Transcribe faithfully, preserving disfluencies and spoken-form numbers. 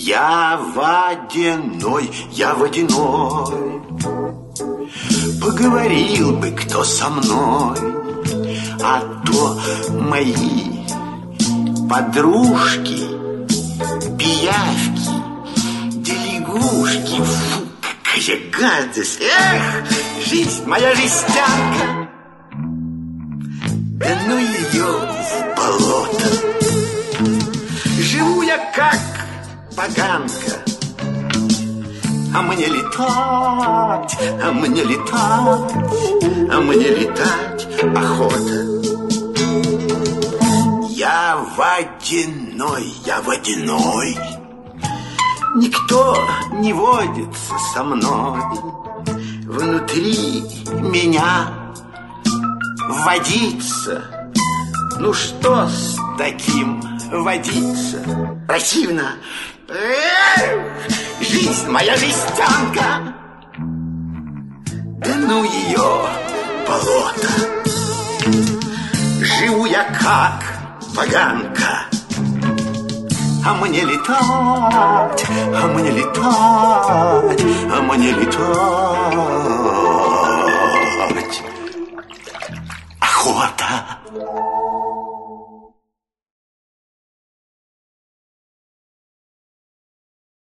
Я водяной, я водяной. Поговорил бы кто со мной, а то мои подружки, пиявки, да лягушки. Фу, какая гадость! Эх, жизнь моя жестянка! Да ну ее в болото! Живу я как поганка, а мне летать, а мне летать, а мне летать охота. Я водяной, я водяной. Никто не водится со мной. Внутри меня водиться. Ну что с таким водиться? Противно. Эх, жизнь моя жестянка. Да ну ее болото. Живу я как поганка, а мне летать, а мне летать, а мне летать охота.